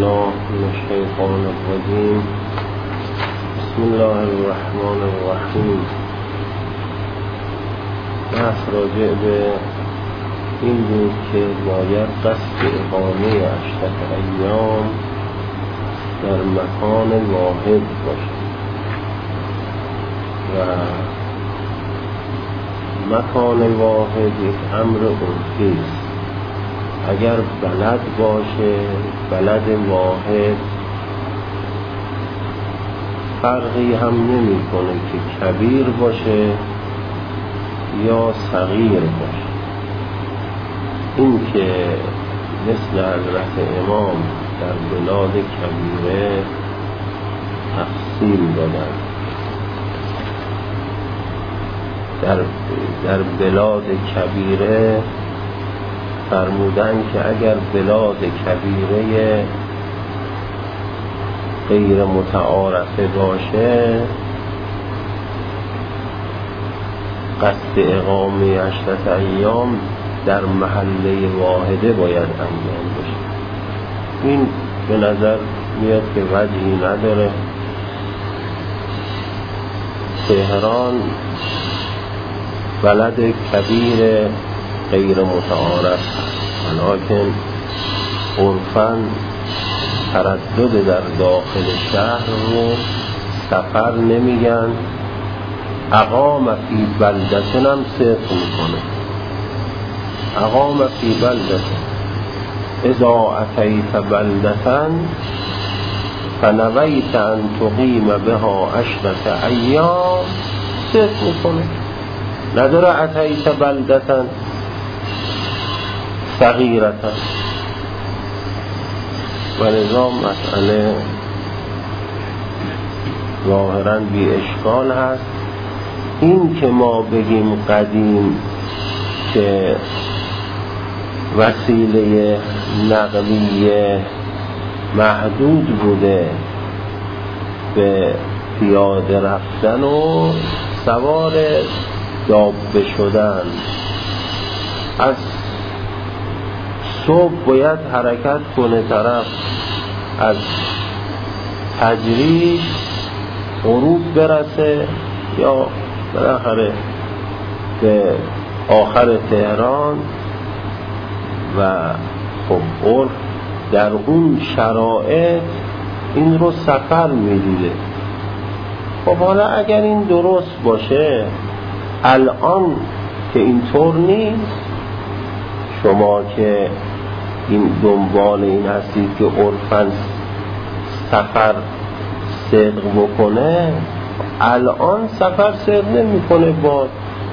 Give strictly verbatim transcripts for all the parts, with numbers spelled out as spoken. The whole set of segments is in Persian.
بالله من الشیطان الرجیم. بسم الله الرحمن الرحیم. بحث راجع به این بود که باید قصد اقامه عشرت ایام در مکان واحد باشد و مکان واحد یک امر عرفی است. اگر بلد باشه، بلد واحد، فرقی هم نمی کنه که کبیر باشه یا صغیر باشه. این که مثل حضرت امام در بلاد کبیره تقسیم دادن، در, در بلاد کبیره فرمودن که اگر بلاد کبیره غیر متعارفه باشه، قصد اقامه عشرت ایام در محله واحده باید انجام بشه. این به نظر میاد که وجهی نداره. تهران بلد کبیر غیر متعارف، ولکن عرفاً تردد در داخل شهر رو سفر نمیگن. اقام فی بلدتن هم صدق میکنه. اقام فی بلدتن اذا اتیت بلدتن فنویت ان تقیم بها عشرت ایام صدق میکنه. نداره اتیت بلدتن صغیرتن. و لذا مسئله ظاهراً بی اشکال هست. این که ما بگیم قدیم که وسیله نقلیه محدود بوده به پیاده رفتن و سوار دابه شدن، از صبح باید حرکت کنه طرف از تجریش غروب برسه یا بالاخره به آخر تهران و خب عرف در اون شرایط این رو سفر میدیده. خب حالا اگر این درست باشه، الان که اینطور نیست، شما که این دنبال این هستید که عرفاً سفر صدق بکنه، الان سفر صدق نمی کنه با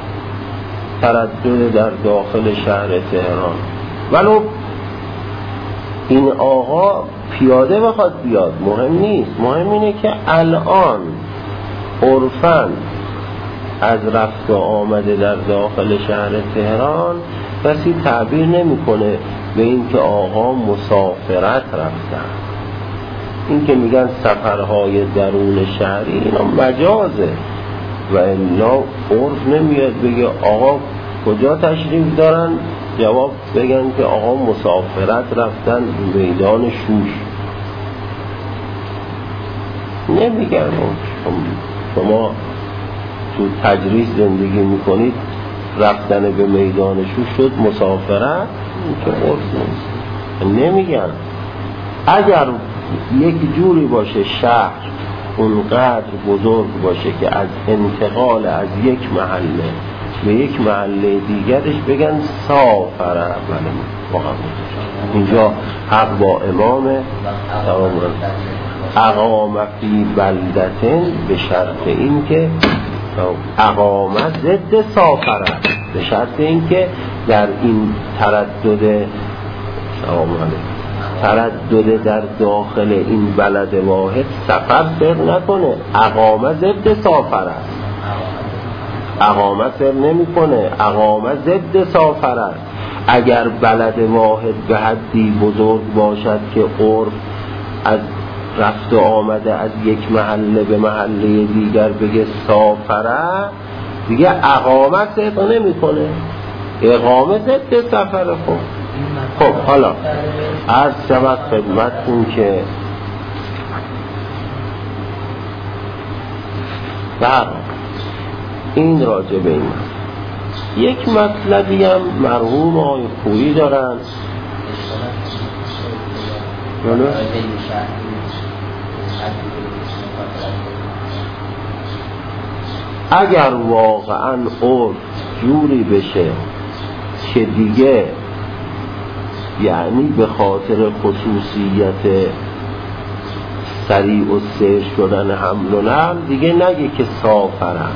تردد در داخل شهر تهران. ولو این آقا پیاده بخواد بیاد مهم نیست، مهم اینه که الان عرفاً از رفت و آمده در داخل شهر تهران کسی تعبیر نمیکنه به این که آقا مسافرت رفتن. این که میگن سفرهای درون شهری، اینا مجازه و الا عرف نمیاد بگه آقا کجا تشریف دارن، جواب بگن که آقا مسافرت رفتن میدان شوش. نمیگن شما تو تجریش زندگی میکنید رفتن به میدان شوش شد مسافرت، این که عرف نیست. نمیگن. اگر یک جوری باشه شهر اونقدر بزرگ باشه که از انتقال از یک محله به یک محله دیگرش بگن سافره، بله واقعا اینجا حق با امامه. اقام فی بلدتن به شرط این که اقامت ضد سافره، به شرط این که در این تردد تردد در داخل این بلد واحد سفر سر نکنه. اقامه ضد سافره، اقامه سر نمی کنه، اقامه ضد سافره. اگر بلد واحد به حدی بزرگ باشد که عرف از رفت و آمده از یک محله به محله دیگر بگه سافره، دیگه اقامه صدق نمی کنه. اقامه ضد سفره. خب خب حالا عرض شود خدمتتون که بر این راجع به این یک مطلبی هم مرحوم آقای خویی دارن. اگر واقعا عرف جوری بشه که دیگه یعنی به خاطر خصوصیت سریع و سیر شدن حمل و نقل دیگه نگه که سافرن،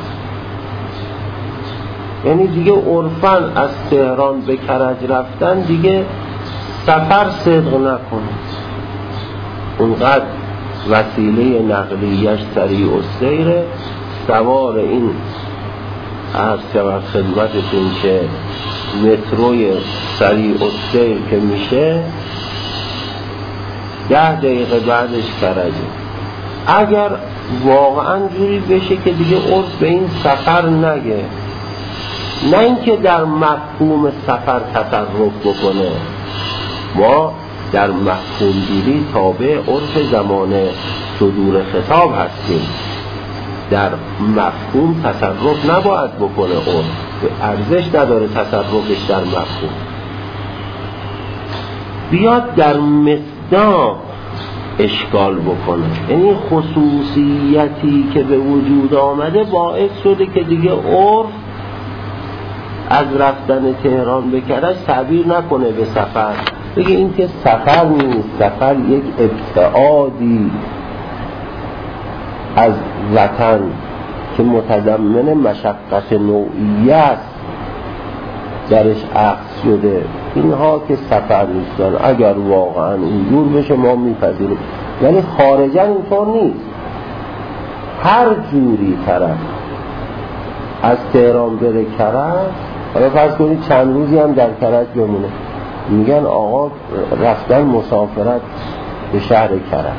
یعنی دیگه عرفاً از تهران به کرج رفتن دیگه سفر صدق نکنه، اونقدر وسیله نقلیش سریع و سیره. سوار این عرض شود خدمتتون که متروی سریع و سیر که میشه ده دقیقه بعدش کرجه. اگر واقعا جوری بشه که دیگه عرف به این سفر نگه، نه اینکه در مفهوم سفر تصرف بکنه، ما در مفهوم گیری تابع عرف زمان صدور خطاب هستیم، در مفهوم تصرف نباید بکنه، عرف ارزش نداره تصرفش در مفهوم، بیاد در مصداق اشکال بکنه. یعنی خصوصیتی که به وجود آمده باعث شده که دیگه عرف از رفتن تهران به کرج تعبیر نکنه به سفر، بگه این که سفر نیست، سفر یک ابتعادی از وطن که متضمن مشقت نوعی است درش عکس شده، اینها که سفر نیستن. اگر واقعا اینجور بشه ما میپذیریم، یعنی خارجا اینطور نیست. هر جوری طرف از تهران بره کرج، حالا فرض کنید چند روزی هم در کرج بمونه، میگن آقا رفتن مسافرت به شهر کرج.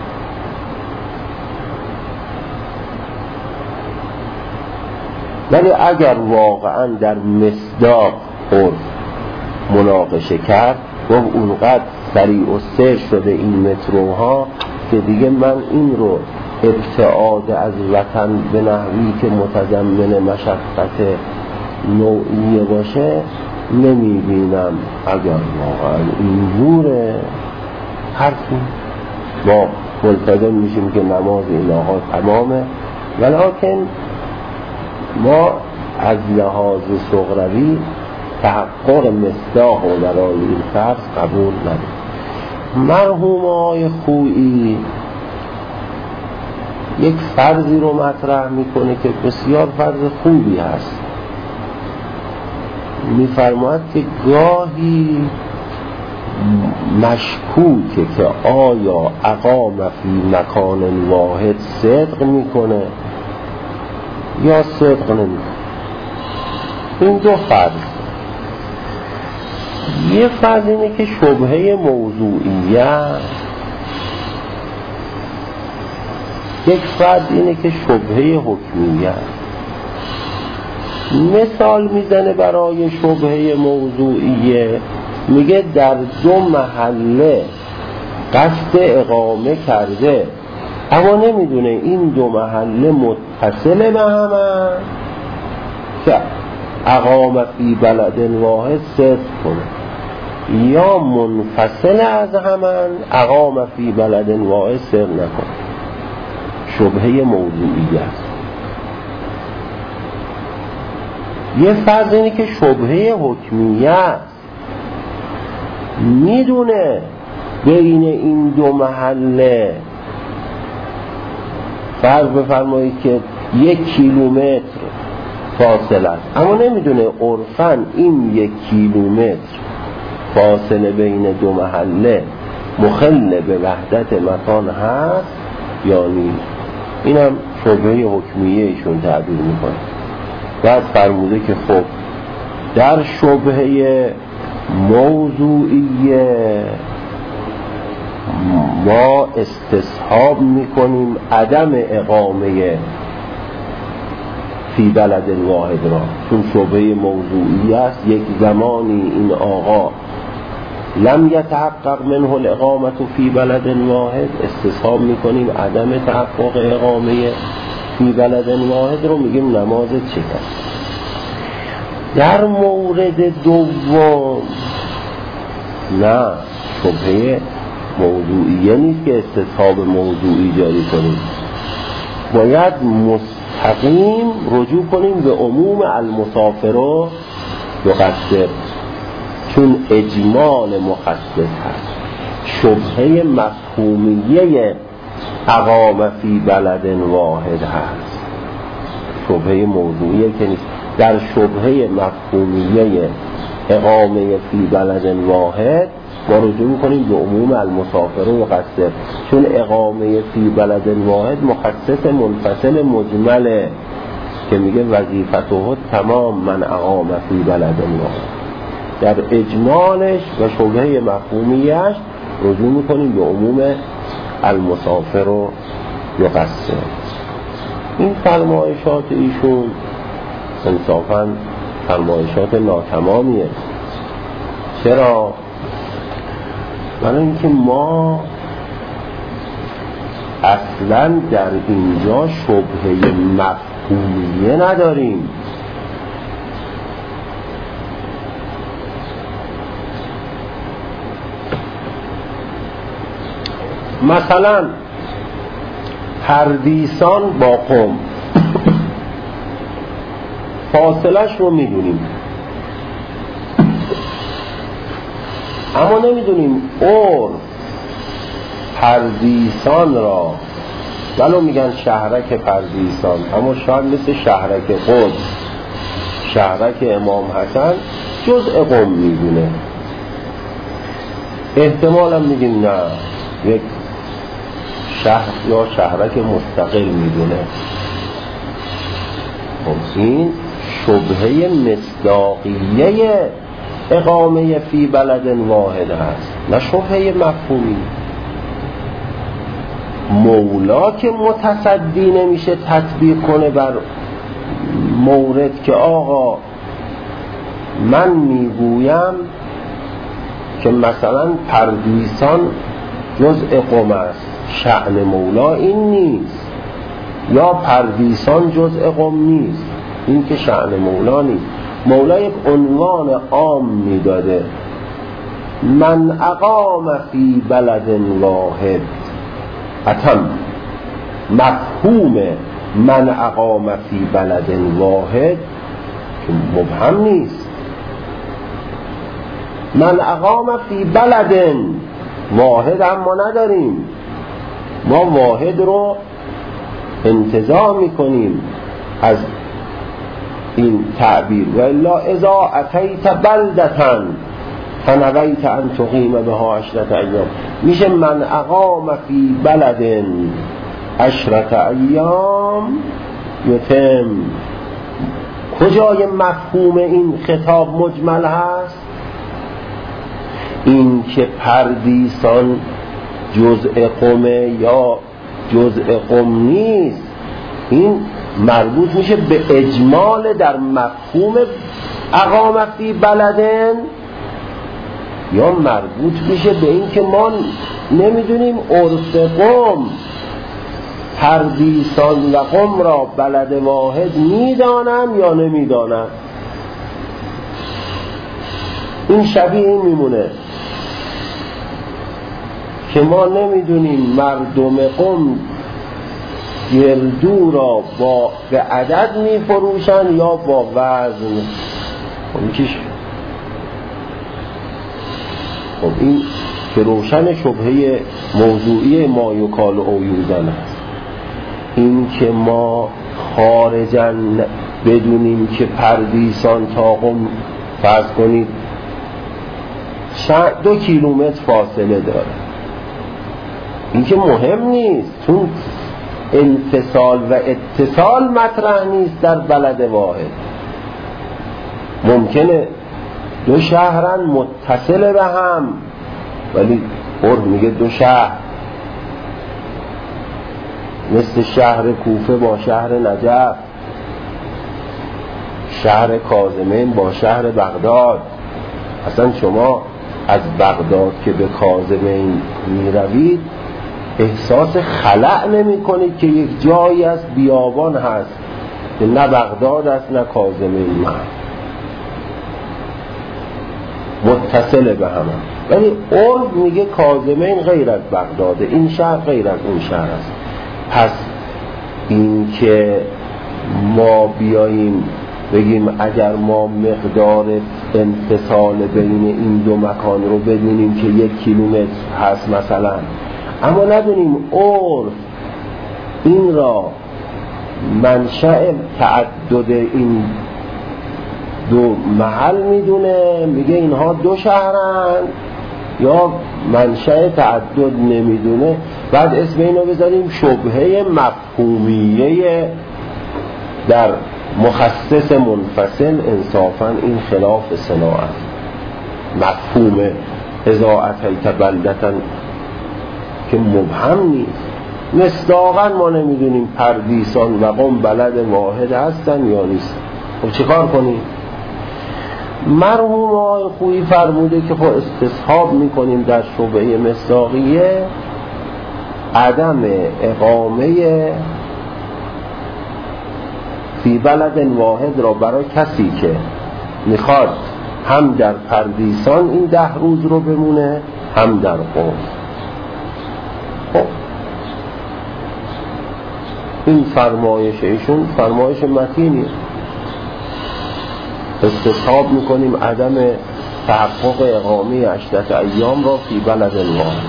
ولی اگر واقعا در مصداق عرف مناقشه کرد و اونقدر سریع و سیر شده این متروها که دیگه من این رو ابتعاد از وطن به نحوی که متضمن مشقت نوعیه باشه نمیبینم. اگر واقعا این جوره حرفی ما ملتزم میشیم که نماز این آقا تمامه، ولیکن ما از لحاظ صغروی تحقق مصداق و برای این فرض قبول نداریم. مرحوم آقای خویی یک فرضی رو مطرح میکنه که بسیار فرض خوبی هست. میفرماید که گاهی مشکوکه که آیا اقام فی مکان واحد صدق میکنه یا صدق نمیکنه. این دو فرض، یه فرض اینه که شبهه موضوعیت، یک فرض اینه که شبهه حکمیت. مثال میزنه برای شبهه موضوعیه، میگه در دو محله قصد اقامه کرده اما نمیدونه این دو محله متصل به همه که اقامه فی بلد واحد صدق کنه، یا منفصل از همان اقامه فی بلد واحد صدق نکنه. شبهه موضوعی است. یه فرض اینه که شبهه حکمیت، میدونه بین این دو محله، فرض بفرمایید که یک کیلومتر فاصله است اما نمیدونه عرفاً این یک کیلومتر فاصله بین دو محله مخل به وحدت مکان هست یا نیست. اینم شبهه حکمیه ایشون تعبیر میکنه. بعد فرموده که خب در شبهه موضوعیه ما استصحاب میکنیم عدم اقامه فی بلد واحد را، چون شبهه موضوعی است. یک زمانی این آقا لم یتحقق منه الاقامة فی بلد واحد، استصحاب میکنیم عدم تحقق اقامه فی بلد واحد رو میگیم نماز چه کرد. در مورد دوم نه، شبهه موضوعیه نیست که استصحاب موضوعی جاری کنیم، باید مستقیم رجوع کنیم به عموم المسافر و یقصر، چون اجمال مخصص هست. شبهه مفهومیه اقامه فی بلد واحد هست، شبهه موضوعیه که نیست. در شبهه مفهومیه اقامه فی بلد واحد ما رجوع کنیم به عموم المسافر و یقصر، چون اقامه فی بلد واحد مخصص منفصل مجمله که میگه وظیفته تمام من اقامه فی بلد واحد. در اجمالش و شبهه مفهومیش رجوع میکنیم به عموم المسافر و یقصر. این فرمایشات ایشون انصافاً فرمایشات ناتمامیه. چرا؟ برای اینکه ما اصلاً در اینجا شبهه مفهومیه نداریم. مثلا پردیسان با قم فاصلش رو میدونیم، اما نمیدونیم عرف پردیسان را، ولو میگن شهرک پردیسان، اما شاید مثل شهرک قدس، شهرک امام حسن جزء قم میدونه. احتمالا میگیم نه، یک شهر یا شهرک مستقل میدونه. خب این شبهه مصداقیه اقامه فی بلد واحد هست، نه شبهه مفهومی. مولا که متصدی نمیشه تطبیق کنه بر مورد که آقا من میگویم که مثلا پردیسان جزء قم است، شأن مولا این نیست، یا پردیسان جزء قم نیست، این که شأن مولا نیست. مولا یک عنوان عام میداده، من اقام فی بلد واحد، اتم مفهوم من اقام فی بلد واحد که مبهم نیست. من اقام فی بلد واحد اما نداریم، ما واحد رو انتزاع میکنیم از این تعبیر. و الا اذا اتیت بلدتا فنویت ان تقیم بها عشرة ایام، میشه من اقام فی بلد عشرة ایام یتم. کجای مفهوم این خطاب مجمل هست؟ این که پردیسان جزء قمه یا جزء قم نیست، این مربوط میشه به اجمال در مفهوم اقامه فی بلدن، یا مربوط میشه به این که ما نمیدونیم عرف قم پردیسان و قم را بلد واحد میدانن یا نمیدانن. این شبیه این میمونه که ما نمیدونیم مردم قم گردو را با به عدد میفروشن یا با وزن. خب خب این که روشن شبهه موضوعی ما یکال او یوزن است. این که ما خارجا بدونیم که پردیسان تا قم فرض کنید دو کیلومتر فاصله داره، این که مهم نیست، چون انفصال و اتصال مطرح نیست در بلد واحد. ممکنه دو شهرن متصل به هم، ولی عرف میگه دو شهر، مثل شهر کوفه با شهر نجف، شهر کاظمین با شهر بغداد. اصلا شما از بغداد که به کاظمین می روید احساس خلأ نمی کنید که یک جایی از بیابان هست که نه بغداد است نه کاظمین ما متصل به هم، ولی عرب میگه کاظمین غیر از بغداده، این شهر غیر از اون شهر است. پس این که ما بیاییم بگیم اگر ما مقدار انفصال بین این دو مکان رو بدونیم که یک کیلومتر هست مثلا، اما ندونیم عرف این را منشأ تعدد این دو محل میدونه، میگه اینها دو شهرند، یا منشأ تعدد نمیدونه، بعد اسم اینو بذاریم شبهه مفهومیه در مخصص منفصل. انصافا این خلاف صناعت مفهوم اذا اتیت بلدتا که مبهم نیست. مصداقا ما نمیدونیم پردیسان و قم بلد واحد هستن یا نیست. خب چه کار کنیم؟ مرحوم آقای خویی فرموده که خب استصحاب میکنیم در شبهه مصداقیه عدم اقامه فی بلد واحد را برای کسی که میخواد هم در پردیسان این ده روز رو بمونه هم در قم. خب این فرمایش ایشون فرمایش متینی، استصحاب میکنیم عدم تحقق اقامه عشرت ایام را فی بلد واحد،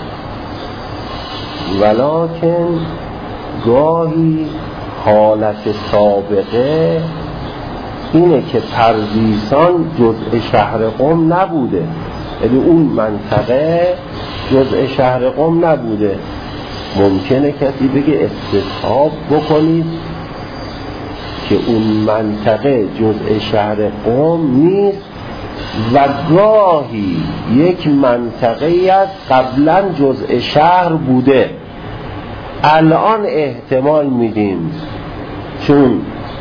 ولکن گاهی حالت سابقه اینه که پردیسان جزء شهر قم نبوده، یعنی اون منطقه جزء شهر قم نبوده. ممکنه کسی بگه استصحاب بکنید که اون منطقه جزء شهر قم نیست و گاهی یک منطقه از قبلا جزء شهر بوده، الان احتمال میدیم چون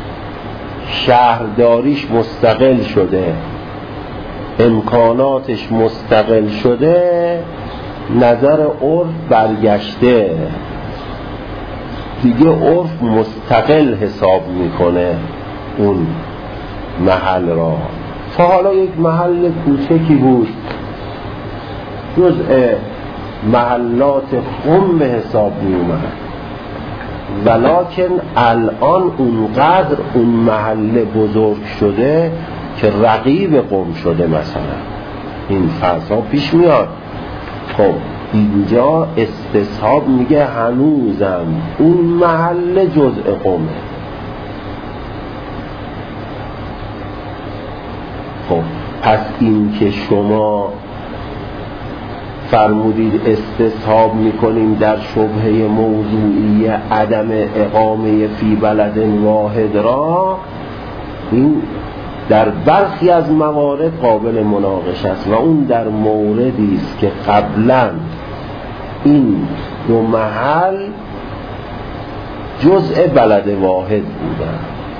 شهرداریش مستقل شده، امکاناتش مستقل شده، نظر عرف برگشته دیگه، عرف مستقل حساب میکنه اون محل را. تا حالا یک محل کوچکی بود جزء محلات قم به حساب می اومد، ولکن الان اونقدر اون محل بزرگ شده که رقیب قم شده مثلا، این فضا پیش میاد. خب اینجا استصحاب میگه هنوزم اون محل جزء قمه. خب پس این که شما فرمودید استصحاب میکنیم در شبهه موضوعی عدم اقامه فی بلد واحد را، این در برخی از موارد قابل مناقشه است و اون در موردی است که قبلا این دو محل جزء بلد واحد بودن.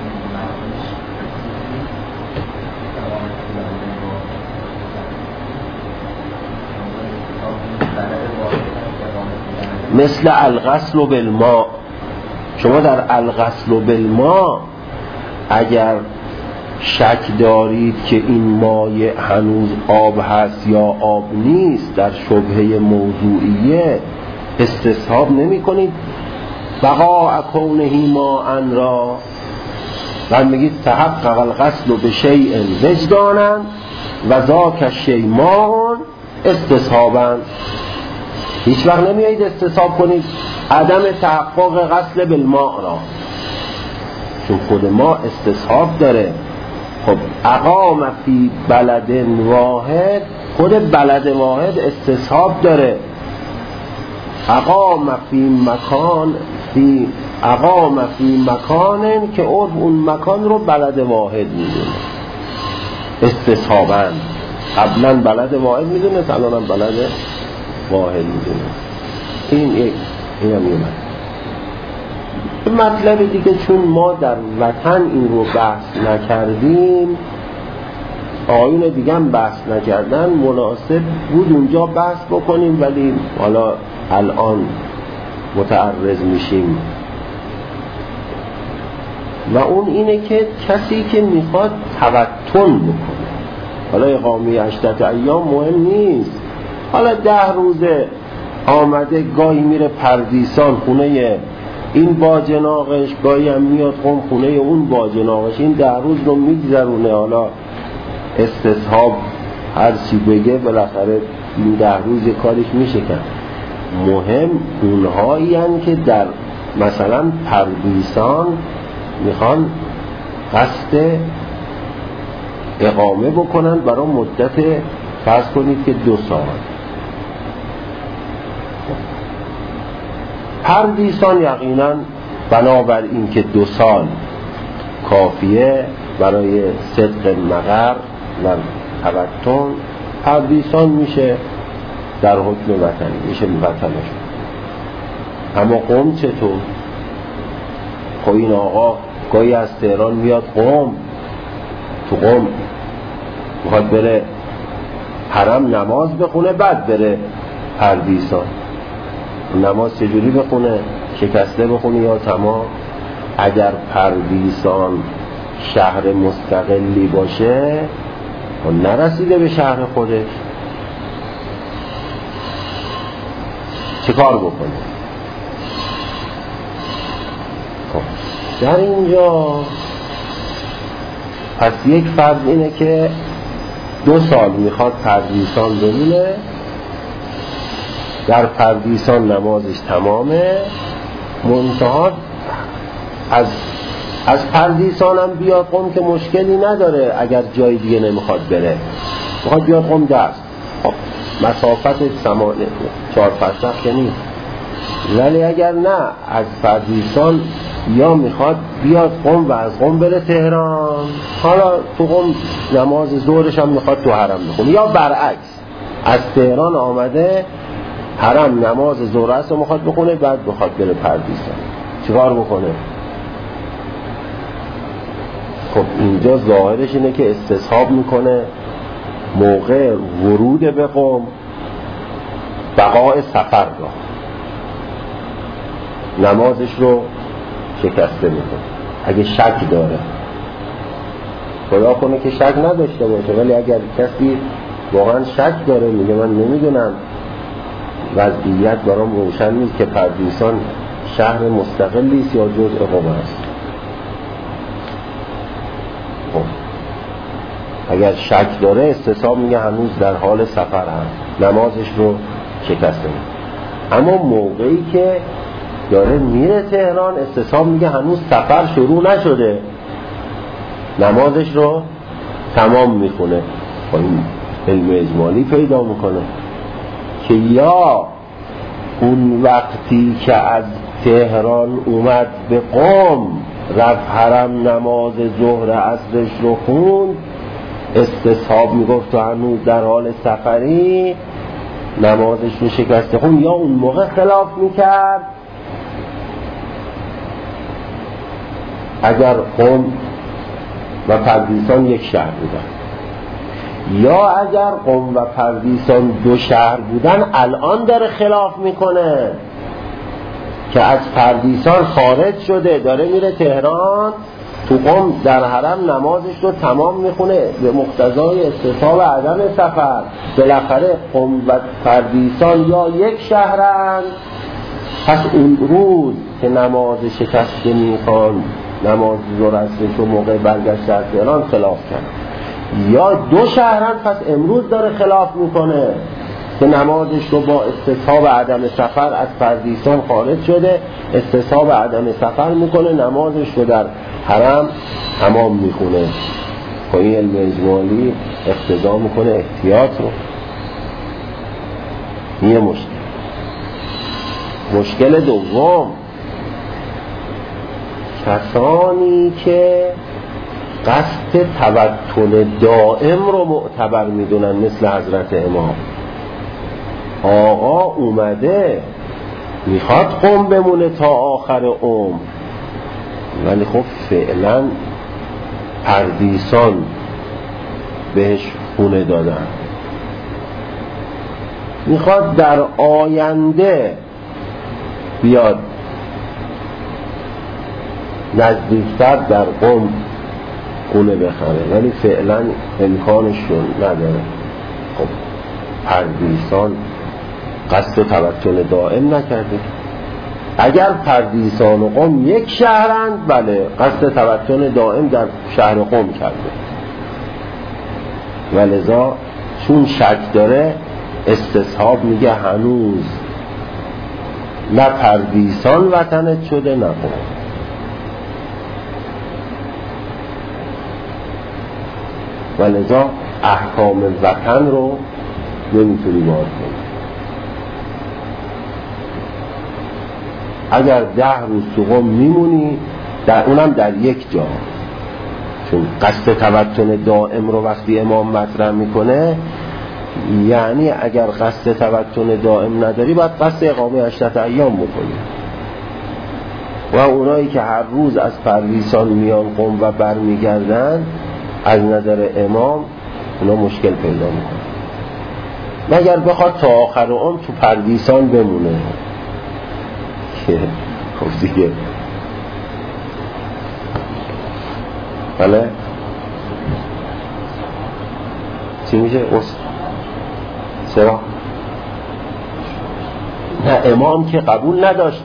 مثل الغسل بالماء، شما در الغسل بالماء اگر شک دارید که این مایع هنوز آب هست یا آب نیست، در شبهه موضوعیه استصحاب نمی کنید بقاء کونه ماء را، بعد میگید تحقق الغسل بشیء وجدانا و ذاک الشیء ماء استصحابا. هیچ وقت نمیایید استصحاب کنید عدم تحقق غسل بالماء را، چون خود ما استصحاب داره. خب اقام فی بلد واحد، خود بلد واحد استصحاب داره. اقام فی مکان فی اقام فی مکان که عرف اون مکان رو بلد واحد میدونه استصحاباً. قبلا بلد واحد میدونه، الان هم بلد واحد میدونه. این یک این هم یه مطلب دیگه، چون ما در وطن این رو بحث نکردیم، آقایون دیگه هم بحث نکردن، مناسب بود اونجا بحث بکنیم، ولی حالا الان متعرض میشیم. و اون اینه که کسی که میخواد تبتن بکنه، حالا اقامه عشرت ایام مهم نیست، حالا ده روزه آمده، گاهی میره پردیسان خونه این باجناقش، گاهی هم میاد قم خونه اون باجناقش، این ده روز رو میگذرونه. حالا استصحاب هر چی بگه بالاخره این ده روز کارش میشه کرد. مهم اونهایی هن که در مثلا پردیسان میخوان قصد اقامه بکنن برای مدت فرض کنید که دو سال. پردیسان یقینا بنابر این که دو سال کافیه برای صدق مقر و تبتن، پردیسان میشه در حکم وطنی، میشه وطنش. اما قم چطور؟ خب این آقا گاهی از تهران میاد قم، تو قم میخواد بره حرم نماز بخونه، بعد بره پردیسان. نماز چجوری بخونه؟ شکسته بخونه یا تمام؟ اگر پردیسان شهر مستقلی باشه و نرسیده به شهر خودش، چه کار بکنه؟ خب در اینجا پس یک فرض اینه که دو سال میخواد پردیسان بمونه، در پردیسان نمازش تمامه، منتها از از پردیسان هم بیاد قم که مشکلی نداره، اگر جای دیگه نمیخواد بره، میخواد بیاد قم درست، خب مسافت سمانه چهار فرسخ که نیست. ولی اگر نه، از پردیسان یا میخواد بیاد قم و از قم بره تهران، حالا تو قم نماز ظهرش هم میخواد تو حرم بخونه، یا برعکس از تهران آمده حرم نماز ظهر است و میخواد بخونه، بعد بخواد بره پردیسان، چیکار بکنه؟ خب اینجا ظاهرش اینه که استصحاب میکنه موقع ورود به قم بقای سفر را، نمازش رو شکسته میکنه اگه شک داره. خدا کنه که شک نداشته باشه، ولی اگر کسی واقعا شک داره، میگه من نمیدونم، وضعیت برام روشن نیست که پردیسان شهر مستقلی است یا جزء قم است، خب اگر شک داره استصحاب میگه هنوز در حال سفر هست، نمازش رو شکسته میکنه. اما موقعی که داره میره تهران، استصحاب میگه هنوز سفر شروع نشده، نمازش رو تمام میخونه. با این علم اجمالی پیدا میکنه که یا اون وقتی که از تهران اومد به قم رفت حرم نماز ظهر عصرش رو خوند، استصحاب میگفت تو هنوز در حال سفری، نمازش رو شکسته خوند، یا اون موقع خلاف میکرد اگر قم و پردیسان یک شهر بودن، یا اگر قم و پردیسان دو شهر بودن، الان داره خلاف میکنه که از پردیسان خارج شده داره میره تهران، تو قم در حرم نمازش رو تمام میخونه به مقتضای استصحاب عدم سفر. بالاخره قم و پردیسان یا یک شهرن، پس اون روز که نماز شکسته میخوان، نماز ظهر عصرش رو موقع برگشت در تهران خلاف کرد، یا دو شهرن، پس امروز داره خلاف میکنه که نمازش رو با استصحاب عدم سفر از پردیسان خارج شده، استصحاب عدم سفر میکنه، نمازش رو در حرم تمام میکنه. با این علم اجمالی اقتضا میکنه احتیاط رو. یه مشکل. مشکل دوم، کسانی که قصد تبتل دائم رو معتبر میدونن، مثل حضرت امام. آقا اومده میخواد قم بمونه تا آخر عمر، ولی خب فعلا پردیسان بهش خونه دادن، میخواد در آینده بیاد نزدیکتر در قم خونه بخره، ولی فعلا امکانشون نداره. خب پردیسان قصد تبتن دائم نکرده. اگر پردیسان و قم یک شهرند، بله قصد تبتن دائم در شهر قم کرده، ولذا چون شک داره استصحاب میگه هنوز نه پردیسان وطنت شده نه قم. ولذا احکام وطن رو نمیتونی باز کنی. اگر ده روز تو قم میمونی، در اونم در یک جا، چون قصد تبتن دائم رو وقتی امام مطرح میکنه یعنی اگر قصد تبتن دائم نداری باید قصد اقامه عشرت ایام بکنی. و اونایی که هر روز از پرویسان میان قم و بر میگردن از نظر امام اونا مشکل پیدا میکنن، مگر بخواد تا آخر عمر تو پرویسان بمونه که خب دیگه بله چی میشه؟ اصلا چرا؟ نه امام که قبول نداشت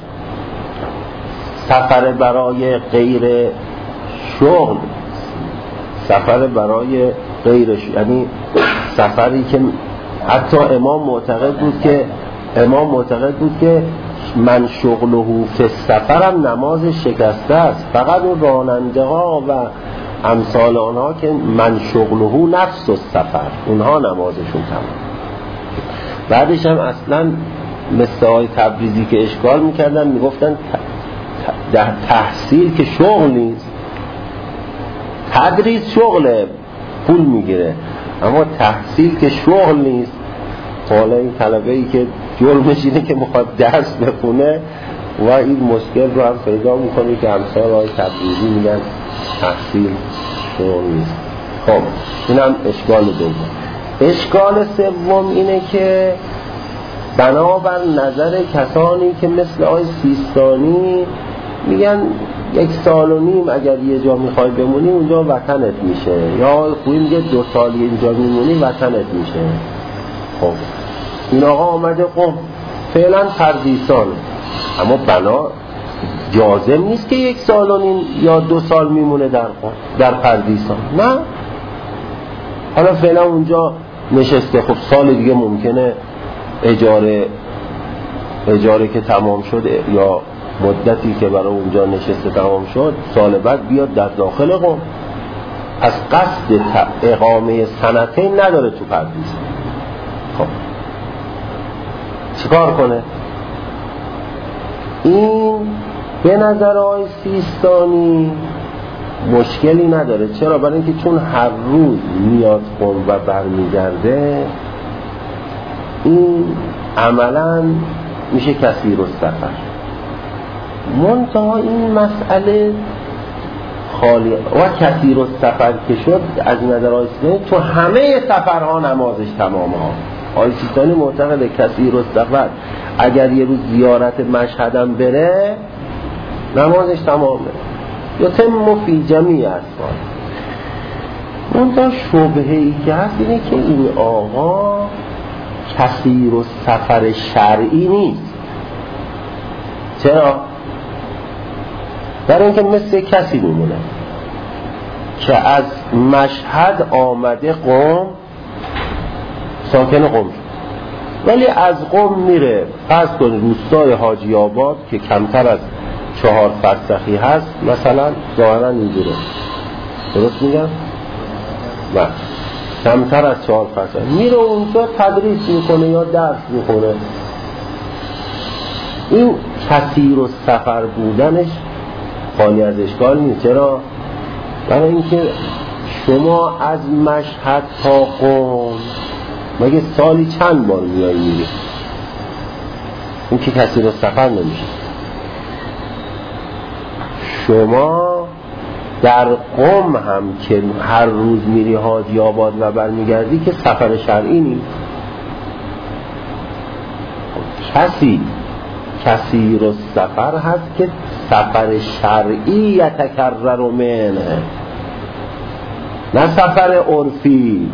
سفر برای غیر شغل، سفر برای غیر ش... یعنی سفری که حتی امام معتقد بود که امام معتقد بود که من شغله فی السفرم نماز شکسته است، فقط اون راننده ها و امثال آنها که من شغله نفس السفر اونها نمازشون تمام. بعدش هم اصلا مثل آقای تبریزی که اشکال میکردن میگفتن در تحصیل که شغل نیست، تدریس شغله پول میگیره، اما تحصیل که شغل نیست. حالا این طلبه ای که جرمش اینه که میخواد درس بخونه و این مشکل رو هم پیدا میکنه که همسال آقای تبریزی میگن تحصیل شغل نیست. خب این هم اشکال دوم. اشکال سوم اینه که بنابر نظر کسانی که مثل آقای سیستانی میگن یک سال و نیم اگر یه جا میخوای بمونی اونجا وطنت میشه، یا خوی میگه دو سال اینجا میمونی وطنت میشه. خب این آقا آمده قم فعلا پردیسان، اما بنا جازم نیست که یک سال و نیم یا دو سال میمونه در قم در پردیسان، نه. حالا فعلا اونجا نشسته، خب سال دیگه ممکنه اجاره اجاره که تمام شد یا مدتی که برای اونجا نشسته تمام شد سال بعد بیاد در داخل قم. از قصد اقامه سنتین نداره تو پردیس. خب چیکار کنه؟ این به نظر آقای سیستانی مشکلی نداره. چرا؟ برای اینکه چون هر روز میاد قم و برمیگرده این عملا میشه کثیر السفر. منتها این مسئله خالی و کثیر السفر که شد از نظر آقای سیستانی تو همه سفرها نمازش تمامه ها. آقای سیستانی معتقد کثیر السفر اگر یه روز زیارت مشهدم بره نمازش تمامه، یتم فی جمیع اسفار. منتها شبهه ای که هست اینه که این آقا کثیر السفر شرعی نیست. چرا؟ برای اینکه مثل کسی میمونه که از مشهد آمده قم، ساکن قم شد، ولی از قم میره فرض کنید روستای حاجی آباد که کمتر از چهار فرسخی هست مثلا، ظاهرا اینجوره، درست میگم؟ نه کمتر از چهار فرسخی میره اونجا تدریس میکنه یا درس میکنه. این کثیر السفر بودنش خالی از اشکال نیست. چرا؟ برای اینکه شما از مشهد تا قم مگه سالی چند بار میایی میری؟ این که کثیر السفر نمیشه. شما در قم هم که هر روز میری حاجی آباد و برمیگردی که سفر شرعی نیست. کسی کثیر السفر هست که سفر شرعی یتکرر منه، نه سفر عرفی.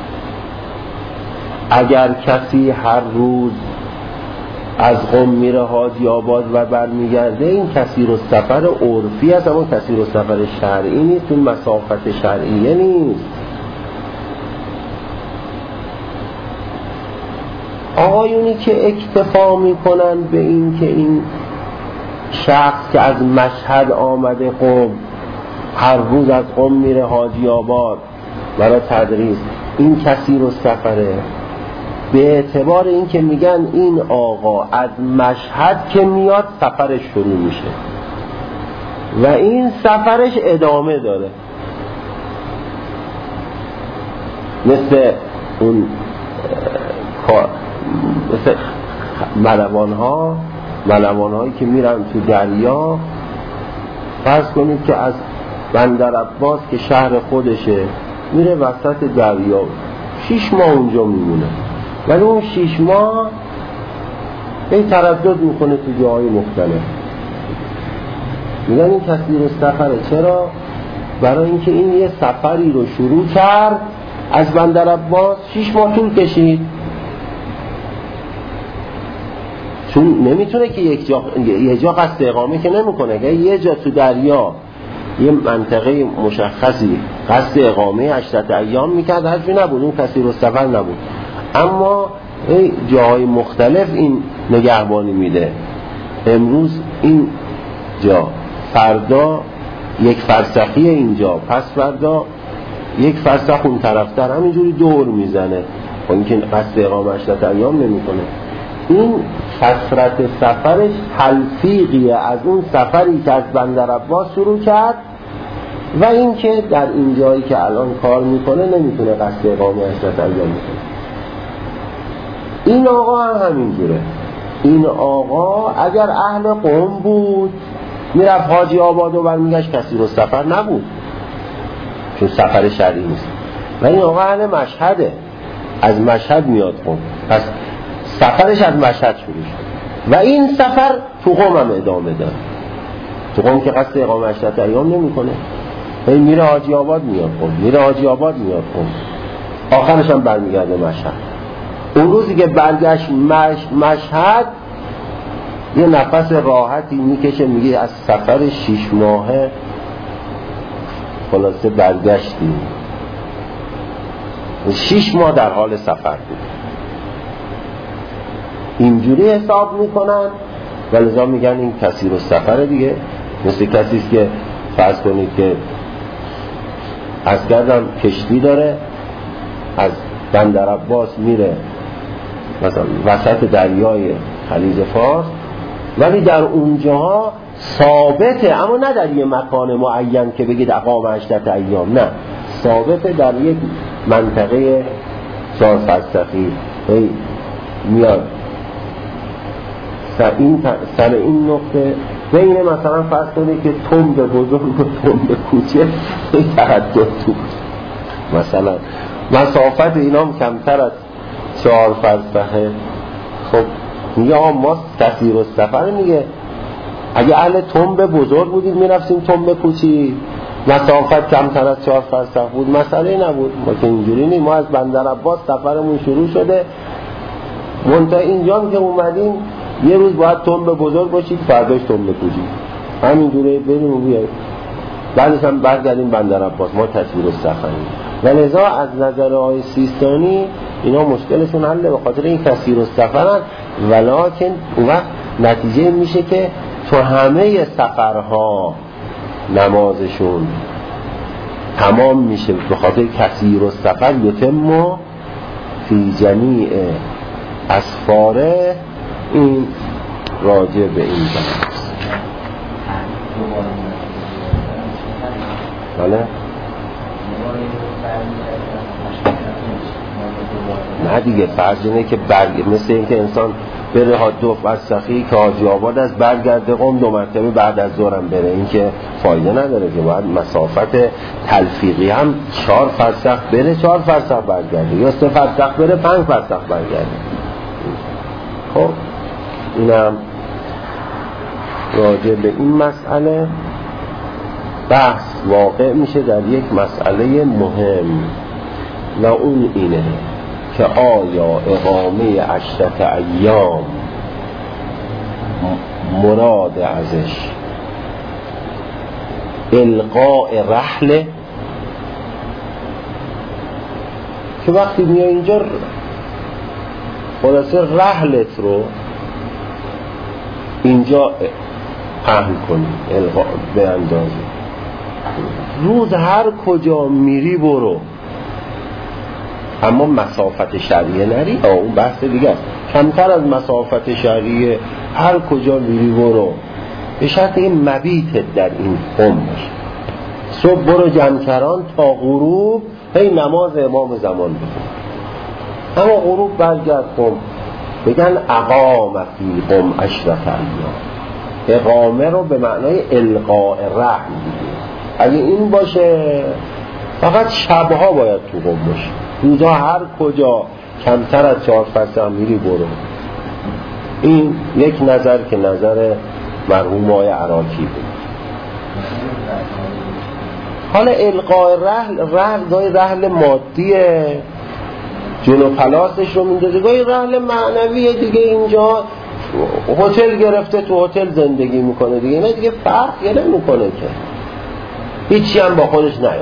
اگر کسی هر روز از قم میره حاجی آباد و برمیگرده، این کثیر السفر عرفی است، اما کثیر السفر شرعی نیست، اون مسافت شرعیه نیست. آقایونی که اکتفا میکنن به این که این شخص که از مشهد آمده قم، هر روز از قم میره حاجی آباد برای تدریس، این کثیر السفره، به اعتبار این که میگن این آقا از مشهد که میاد سفرش شروع میشه و این سفرش ادامه داره، مثل اون مثل ملوان ها ملوان هایی که میرن تو دریا. فرض کنید که از بندر عباس که شهر خودشه میره وسط دریا، شیش ماه اونجا میمونه، ولی اون شیش ماه این تردد میکنه تو جاهای مختلف. میگن این کثیر السفره. چرا؟ برای اینکه این یه سفری رو شروع کرد از بندر عباس، شیش ماه طول کشید، چون نمیتونه که یک جا یه جا قصد اقامه که نمیکنه. اگه یه جا تو دریا یه منطقه مشخصی قصد اقامه عشرت ایام میکرد، حرفی نبود، اون کثیر السفر نبود. اما جاهای مختلف این نگهبانی میده. امروز این جا، فردا یک فرسخی اینجا، پس فردا یک فرسخ اون طرفتر، همینجوری دور میزنه، اون که قصد اقامه عشرت ایام نمیکنه. این کثرت سفرش تلفیقیه از اون سفری که از بندر عباس شروع کرد و این که در این جایی که الان کار میکنه نمیتونه قصد اقامه عشرت ایام میکنه. این آقا هم همینجوره. این آقا اگر اهل قم بود میرفت حاجی آباد و برمیگشت، کثیر السفر نبود، چون سفر شرعی نیست. و این آقا اهل مشهده، از مشهد میاد قم، پس سفرش از مشهد شروع شد و این سفر تو قم هم ادامه داره. تو قم که قصد اقامه عشرت ایام نمیکنه، این میره حاجی آباد میاد قم، میره حاجی آباد میاد قم، آخرش هم برمیگرده مشهد. اون روزی که برگشت مش... مشهد یه نفس راحتی میکشه، میگه از سفر شیش ماهه خلاصه برگشتیم. شیش ماه در حال سفر بود. اینجوری حساب میکنن و لذا میگن این کثیر السفر دیگه. مثل کسی است که فرض کنید که از گردم کشتی داره، از بندر عباس میره مثلا وسط دریای خلیج فارس، ولی در اونجاها ثابته، اما نه در یه مکان معین که بگید اقامه عشرت ایام، نه، ثابته در یک منطقه چهار فرسخی میاد. سر این, سر این نقطه بین مثلا فرض کنید که تنب بزرگ و تنب کوچه تردد تو مثلا مسافت اینا هم کمتر از چهار فرسخه. خب میگه آقا ما کثیر السفر، میگه اگه اهل تنب بزرگ بودید میرفتیم تنب کوچی، مسافت کمتر از چهار فرسخ بود، مسئله نبود. ما که اینجوری نیم، ما از بندر عباس سفرمون شروع شده، منتها اینجا که اومدیم یه روز باید تنب بزرگ باشید، فرداش تنب کوچی، همینجوری بریم و بیاییم، بعدش هم برگردیم بندر عباس. ما کثیر السفریم. و لذا از نظر آقای سیستانی اینا مشکلشون حله، به خاطر این کثیر السفرن، ولکن اون وقت نتیجه میشه که تو همه سفرها نمازشون تمام میشه، به خاطر کثیر السفر یتم فی جمیع اسفاره. این راجع به این بحث. بله نه دیگه، فرض اینه که برگ... مثل این که انسان بره ها دو فرسخی که حاجی آباد از برگرده قم دو مرتبه بعد از ظهرم بره، این که فایده نداره که باید مسافت تلفیقی هم چهار فرسخ بره چهار فرسخ برگرده، یا سه فرسخ بره پنج فرسخ برگرده. خب اینم راجع به این مسئله بحث واقع میشه در یک مسئله مهم و اون اینه که آیا اقامه عشرت ایام مراد ازش القاء رحله که وقتی میای اینجا خلاصه رحلت رو اینجا پهن کنی القاء به اندازه روز هر کجا میری برو، اما مسافت شرعیه نری، اون بحث دیگه است. کمتر از مسافت شرعیه هر کجا میری برو، به شرط این مبیت در این قم باشه. صبح برو جمکران تا غروب هی نماز امام زمان بخون، اما غروب برگرد قم. بگن اقام فی قم عشرت ایام. اقامه رو به معنای القاء رحم دیگه. اگه این باشه فقط شبها باید تو قم باشه، روزها هر کجا کمتر از چهار فصل میری برو. این یک نظر که نظر مرحوم آقای عراقی بود. حالا القاء رحل، رحل گاهی رحل مادیه جلو پلاسش رو میندازه، گاهی رحل معنویه دیگه. اینجا هتل گرفته تو هتل زندگی میکنه دیگه، اینا دیگه فرق نمیکنه که هیچی هم با خودش نیاره،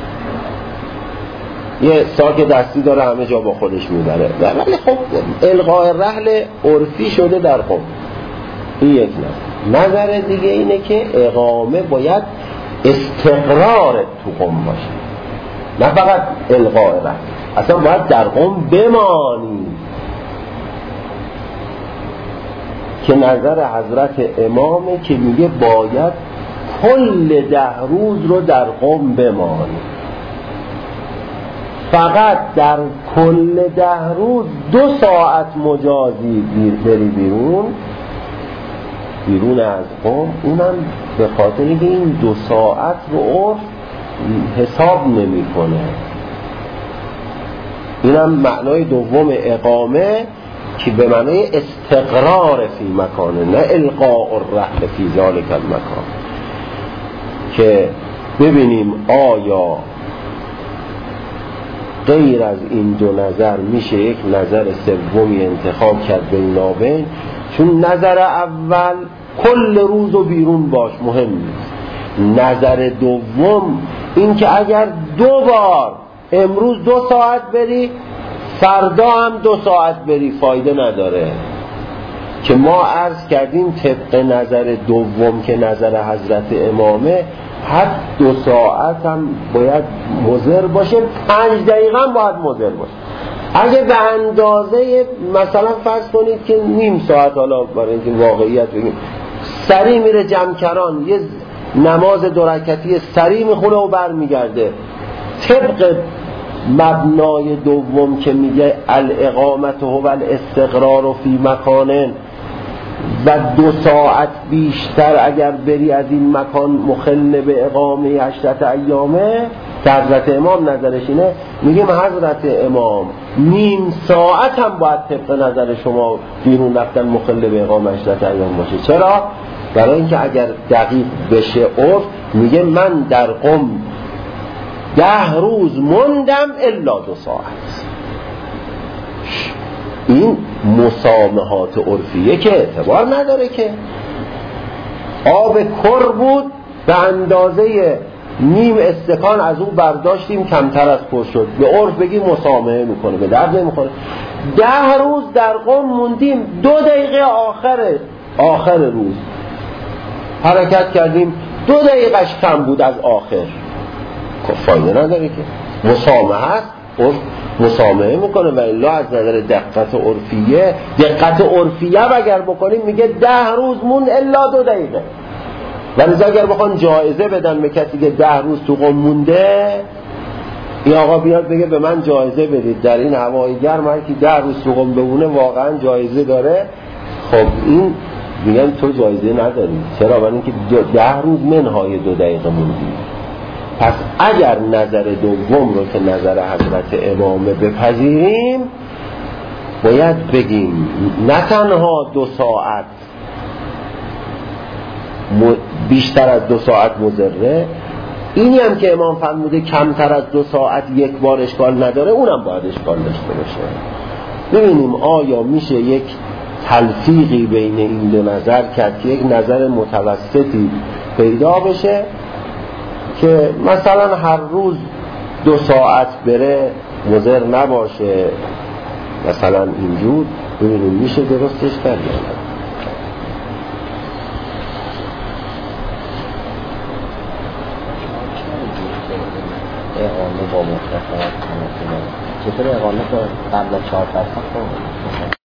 یه ساک دستی داره همه جا با خودش میبره. ولی خب القاء رحل عرفی شده در قم. این یک نظر. نظر دیگه اینه که اقامه باید استقرار تو قم باشه، نه فقط القاء رحل، اصلا باید در قم بمانی، که نظر حضرت امامه که میگه باید کل ده روز رو در قم بمانی. فقط در کل ده روز دو ساعت مجازی بیر بری بیرون بیرون از قم، اونم به خاطر اینکه این دو ساعت رو عرف حساب نمی کنه. اینم معنای دوم اقامه که به معنای استقرار فی مکانه، نه القاء الرحل فی ذالک المکان. که ببینیم آیا غیر از این دو نظر میشه یک نظر سومی انتخاب کرد بینابین؟ چون نظر اول کل روز و بیرون باش مهم نیست. نظر دوم این که اگر دو بار امروز دو ساعت بری فردا هم دو ساعت بری فایده نداره، که ما عرض کردیم طبق نظر دوم که نظر حضرت امامه هر دو ساعت هم باید مضر باشه، پنج دقیقه هم باید مضر باشه. اگه به اندازه مثلا فرض کنید که نیم ساعت، حالا برای اینکه واقعیت بگیم سری میره جمکران یه نماز دو رکعتی سری میخونه و بر میگرده، طبق مبنای دوم که میگه الاقامت هو الاستقرار فی مکانن و دو ساعت بیشتر اگر بری از این مکان مخل به اقامه عشرت ایامه، که حضرت امام نظرش اینه، میگیم حضرت امام نیم ساعت هم باید طبق نظر شما بیرون رفتن مخل به اقامه عشرت ایام باشه. چرا؟ برای اینکه اگر دقیق بشه عرف میگه من در قم ده روز مندم الا دو ساعت. این مسامحات عرفیه که اعتبار نداره، که آب کر بود به اندازه نیم استکان از اون برداشتیم کمتر از پر شد، به عرف بگی مسامحه میکنه، به درد نمیخوره. ده روز در قم موندیم، دو دقیقه آخر آخر روز حرکت کردیم، دو دقیقهش کم بود از آخر، فایده نداره که مسامحه است. عرف مسامحه میکنه و الا از نظر دقت عرفیه، دقت عرفیه اگر بکنیم میگه ده روز مون الا دو دقیقه. ولی اگر بخوان جایزه بدن به کسی که ده روز تو قم مونده، این آقا بیاد بگه به من جایزه بدید در این هوای گرم هر کی ده روز سوغم بمونه واقعا جایزه داره، خب این میگن تو جایزه نداری. چرا؟ برای اینکه ده روز منهای دو دقیقه موندی. پس اگر نظر دوم رو که نظر حضرت امامه بپذیریم باید بگیم نه تنها دو ساعت بیشتر از دو ساعت مضره، اینی هم که امام فرموده کمتر از دو ساعت یک بار اشکال نداره اونم باید اشکال داشته باشه. ببینیم آیا میشه یک تلفیقی بین این دو نظر کرد که یک نظر متوسطی پیدا بشه که مثلا هر روز دو ساعت بره مضر نباشه، مثلا اینجور. ببینیم میشه درستش کرد. اقامه با مختصرات چطور اقامه تا قبل از چهار فرسخ